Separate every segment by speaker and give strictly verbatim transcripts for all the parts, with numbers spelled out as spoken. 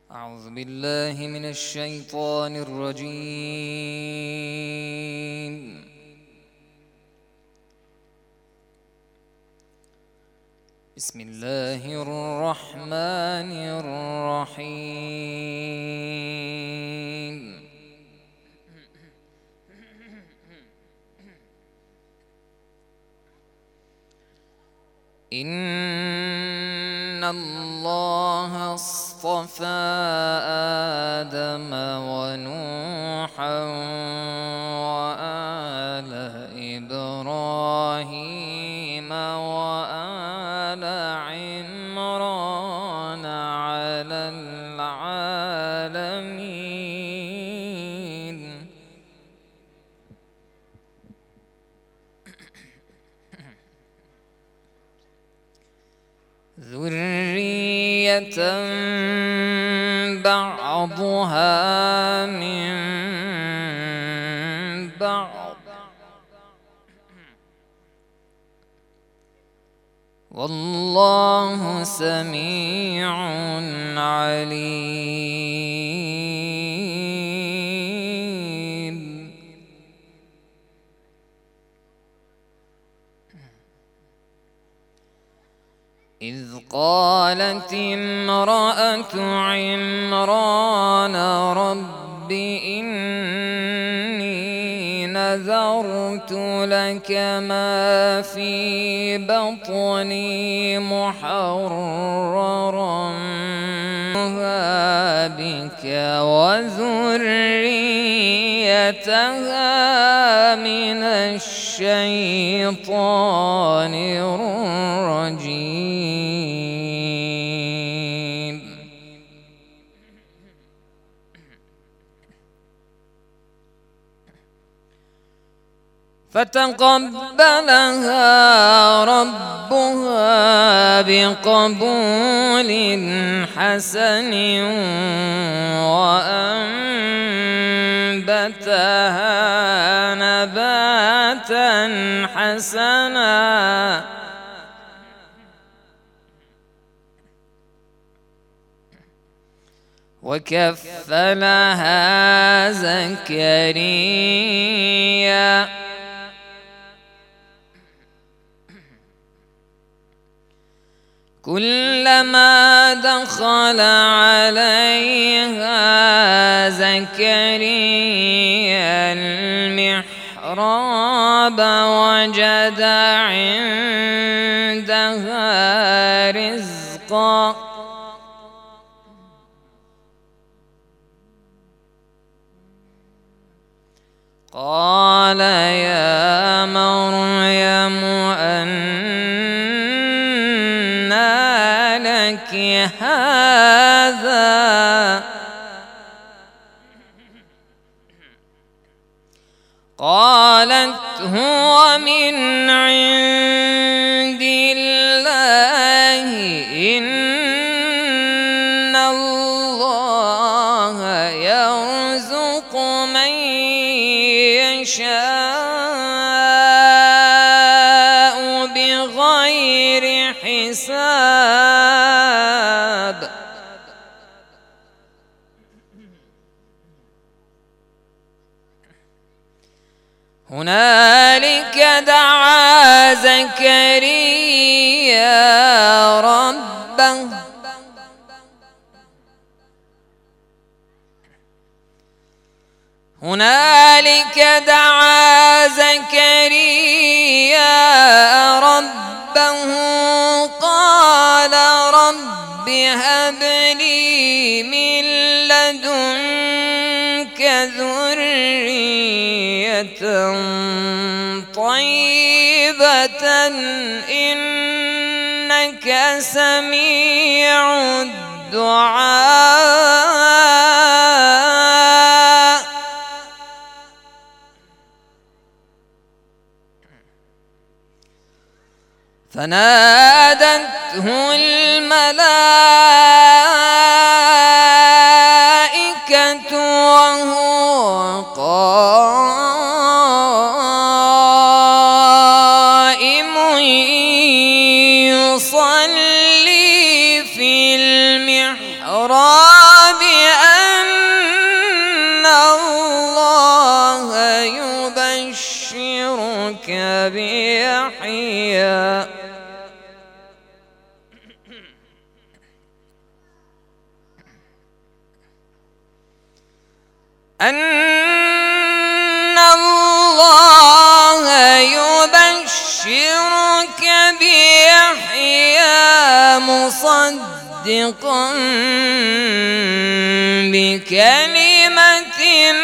Speaker 1: أعوذ بالله من الشيطان الرجيم. بسم الله الرحمن الرحيم. إن الله اصطفى آدم ونوحا وآل إبراهيم وآل عمران على العالمين. ذرية بعضها من بعض، والله سميع عليم. إذ قالت امرأة عمران رب إني نذرت لك ما في بطني محررا بك وذريتها من الشيطان الرجيم. فتقبلها ربها بقبول حسن وأنبتها نباتا حسنا وكفلها زكريا كلما دخل عليها زكريا المحراب وجد عندها رزقا قال يا مريم أنى لك هذا قالت هو من عند الله إن الله يرزق من يشاء بغير حساب. هنالك دعا زكريا ربه هنالك دعا زكريا ربه قال رب هب لي من لدنك ذرية طيبة إنك سميع الدعاء. فنادته الملائكة وهو قائم يصلي في المحراب بيحيى أن الله يبشرك بيحيى مصدقا بكلمة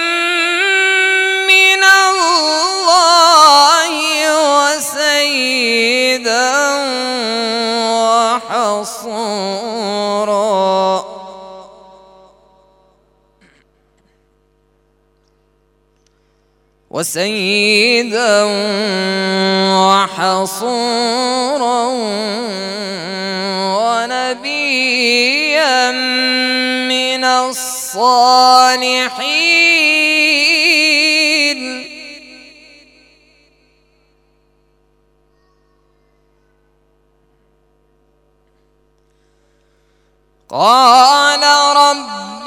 Speaker 1: من الله وسيدا وحصورا وسيدا وحصورا ونبيا من الصالحين قال رب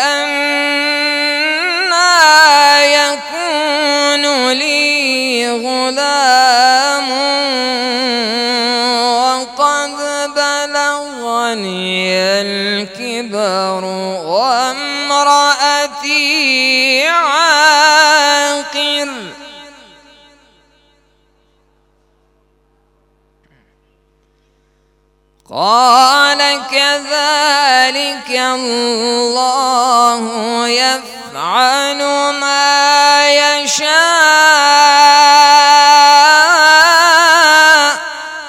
Speaker 1: أنى يكون لي غلام وقد بلغني الكبر وامرأتي عاقر قال كذلك الله يفعل ما يشاء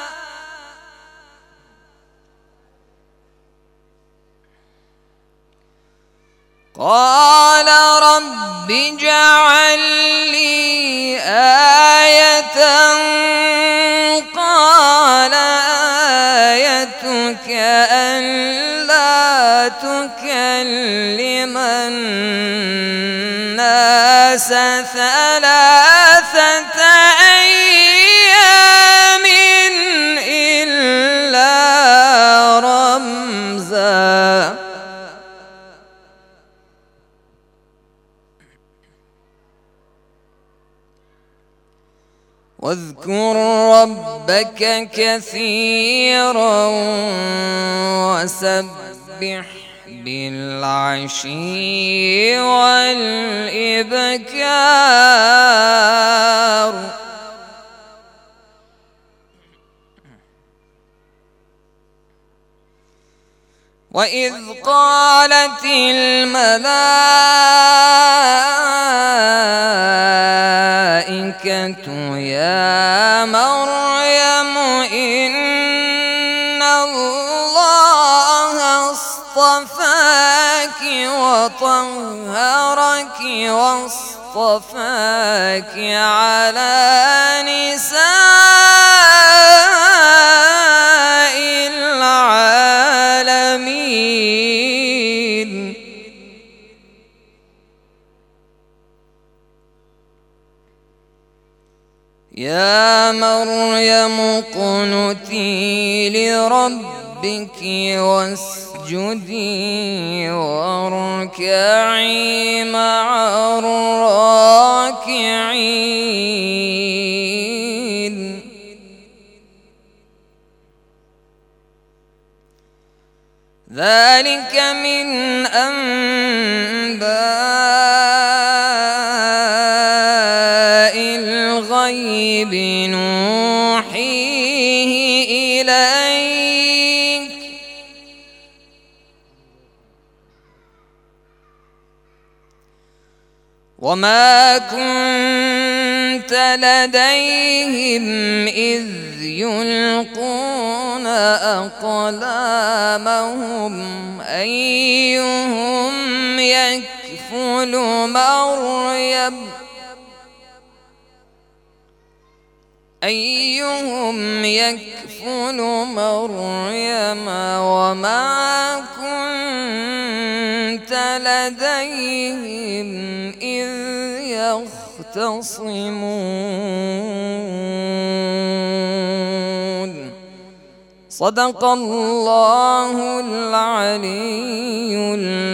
Speaker 1: قال رب اجعل لي آية قال آيتك ألا تكلم الناس ثلاثة أيام إلا رمزا واذكر ربك كثيرا وسبح بالعشي والإبكار وإذ قالت الملائكة يا مريم إن الله اصطفاك وطهرك واصطفاك على نساء العالمين يا مريم اقنتي لربك واسجدي واركعي مع الراكعين ذلك من أنباء الغيب نوحيه إليك وما كنت لديهم إذ يلقون أقلامهم أيهم يكفل مريم أيهم يكفل مريم وما كنت لديهم إذ يختصمون صدق الله العلي العظيم.